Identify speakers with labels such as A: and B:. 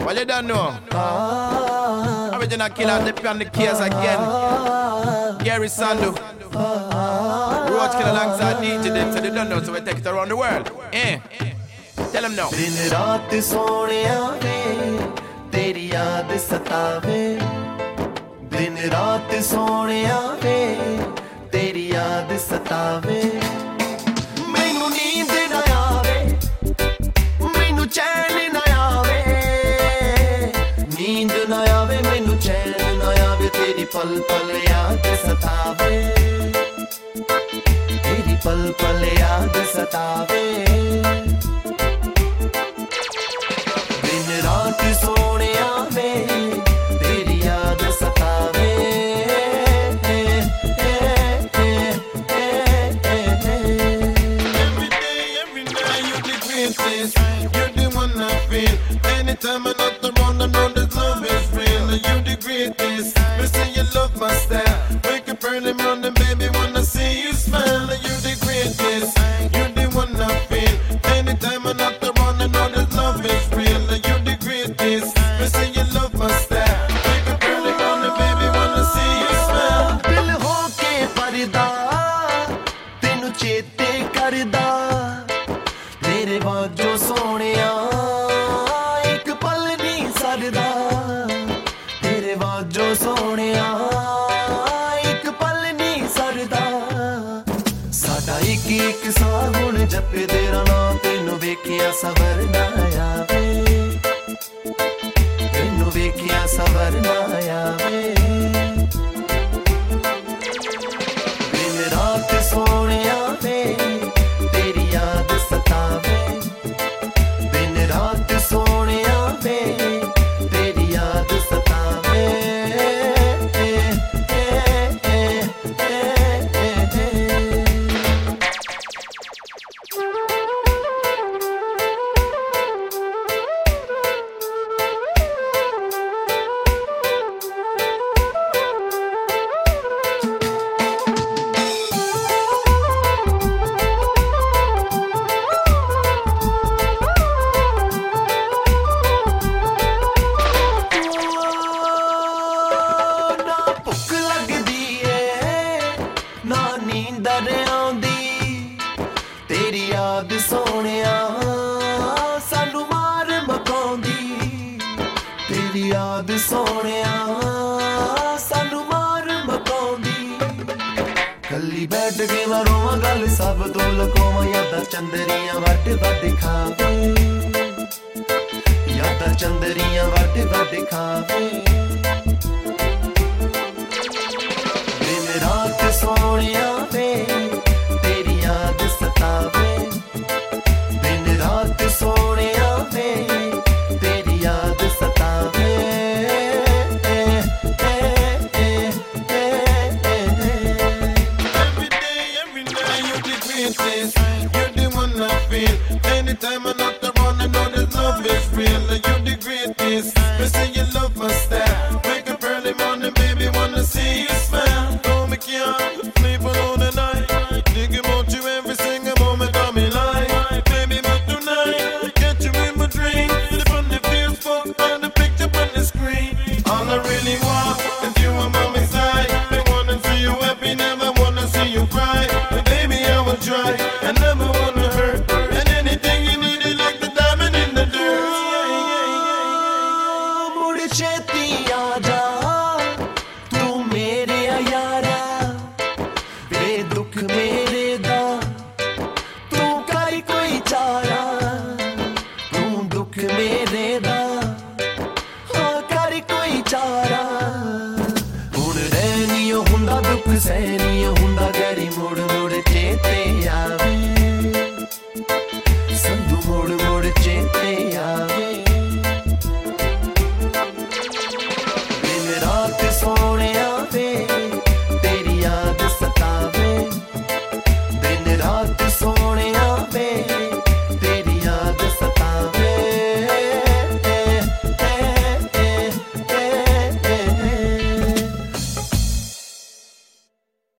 A: Well, you don't know. Original killer, they on the case again. Gary Sandu. Roach killer alongside DJ them, so they don't know, so we take it around the world. Tell them now.
B: दिन रात सोनिया वे तेरी याद सतावे दिन रात सोनिया वे तेरी याद सतावे मैनू नींद ना आवे मैनू चैन ना आवे नींद ना आवे मैनू चैन ना आवे तेरी पल पल याद सतावे तेरी पल पल याद सतावे रात सोनिया में तेरी याद सतावे
C: Every day, every night you're the greatest. You're the one I feel. Anytime I'm not around, I know that love is real. You're the greatest. Me say you love my style. Wake up early morning, baby, wanna see you smile. You're the greatest. You're the one I feel. Anytime I'm not around, I know that love is real. Me say you love my style. Wake up early morning, baby, wanna see you smile.
B: दिल होके परदा तेनू चेते करदा तेरे बाजो सोनिया एक पल नहीं सरदा तेरे बाजो सोनिया एक पल नहीं सरदा साडा एक एक सागुण जपे तेरा नाम तेनू वेखिया सवरना आवे तेनू वेखिया सवरना आवे दिन रात सोनिया वे तेरी याद सतावे दिन रात सोनिया वे तेरी याद सतावे तेरी याद सोनिया सानू मार मकाउंदी तेरी याद सोनिया सानू मार मकाउंदी कल्ली बैठ के मैं रोवां गल सब तो लकोवां यादां चंदरियां वट वट खावे यादां चंदरियां वट वट खावे दिन रात सोनिया वे तेरी याद सतावे दिन रात सोनिया वे तेरी याद सतावे
C: Every day, every night you're the greatest. You're the one I feel. Anytime I'm not around, I know that love is real. You're the greatest. Me say you love my style. Wake up early morning, baby, wanna see you smile. Don't make you sleep alone the night. Think about you every single moment of my life. Baby, but tonight, get you in my dream. The fun, the feels fuck, and the picture on the screen. All I really want is you on my side. I wanna see you happy, never wanna see you cry. But baby, I will try. I never wanna hurt. And anything you need is like the diamond in the dirt.
B: मुड़ छेती आजा तू मेरे यारा वे दुख मेरे दा तू कर कोई चारा तू दुख मेरे दा